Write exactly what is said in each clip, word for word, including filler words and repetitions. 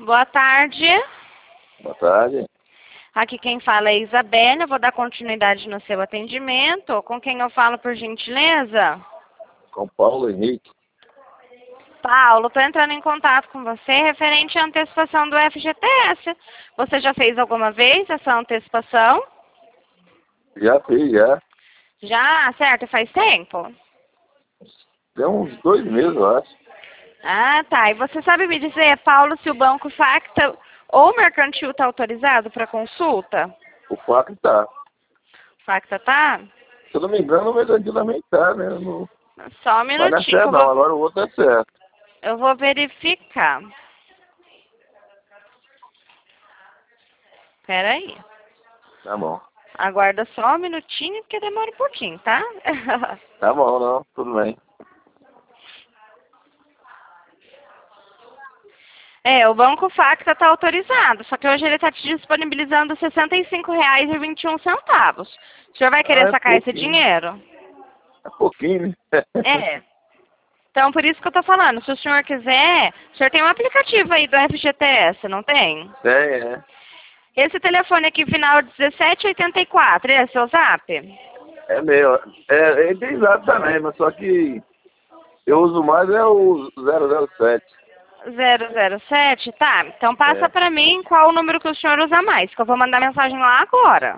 Boa tarde. Boa tarde. Aqui quem fala é Isabelle. Eu vou dar continuidade no seu atendimento. Com quem eu falo, por gentileza? Com Paulo Henrique. Paulo, estou entrando em contato com você referente à antecipação do F G T S. Você já fez alguma vez essa antecipação? Já fiz, já. Já? Certo, faz tempo? Tem uns dois meses, eu acho. Ah, tá. E você sabe me dizer, Paulo, se o Banco Facta ou Mercantil está autorizado para consulta? O fato tá. Facta tá? Se eu não me engano, o mercantil também tá, né? Não... Só um Mas não é minutinho. certo, Eu não. vou, Agora o outro é certo. eu vou verificar. Espera aí. Tá bom. Aguarda só um minutinho, porque demora um pouquinho, tá? Tá bom, não. Tudo bem. É, o Banco Facta está autorizado, só que hoje ele está te disponibilizando sessenta e cinco reais e vinte e um centavos. O senhor vai querer Ah, é sacar esse pouquinho. dinheiro? É pouquinho, né? É. Então, por isso que eu tô falando, se o senhor quiser, o senhor tem um aplicativo aí do F G T S, não tem? Tem, é. Esse telefone aqui, final dezessete oitenta e quatro, é seu zap? É meu. É, ele tem exato também, mas só que eu uso mais é o zero zero sete. zero zero sete, tá. Então passa É. pra mim qual o número que o senhor usa mais, que eu vou mandar mensagem lá agora.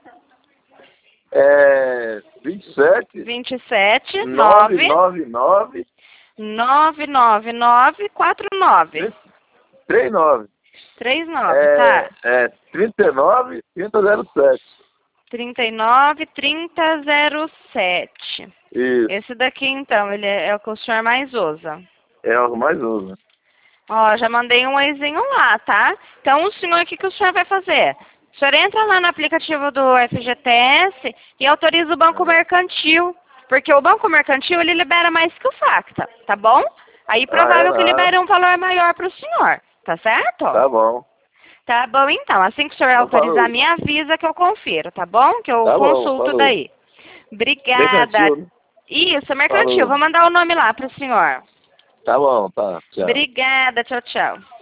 É vinte e sete, vinte e sete, nove nove, nove nove, nove nove nove, quatro nove. trinta e nove. três nove, É, tá. é trinta e nove, trinta zero sete. trinta e nove, trinta zero sete. Isso. Esse daqui, então, ele é, é o que o senhor mais usa. É o que mais usa. Ó, já mandei um oizinho lá, tá? Então, o senhor, o que, que o senhor vai fazer? O senhor entra lá no aplicativo do F G T S e autoriza o Banco Mercantil. Porque o Banco Mercantil, ele libera mais que o Facta, tá bom? Aí, Ah, é provável que nada. libere um valor maior para o senhor, tá certo? Tá bom. Tá bom, então. Assim que o senhor Então falou. autorizar, me avisa que eu confiro, tá bom? Que eu Tá bom, consulto falou. daí. Obrigada. Mercantil, né? Isso, Mercantil. Falou. Vou mandar o nome lá para o senhor. Tá bom, tá. Tchau. Obrigada. Tchau, tchau.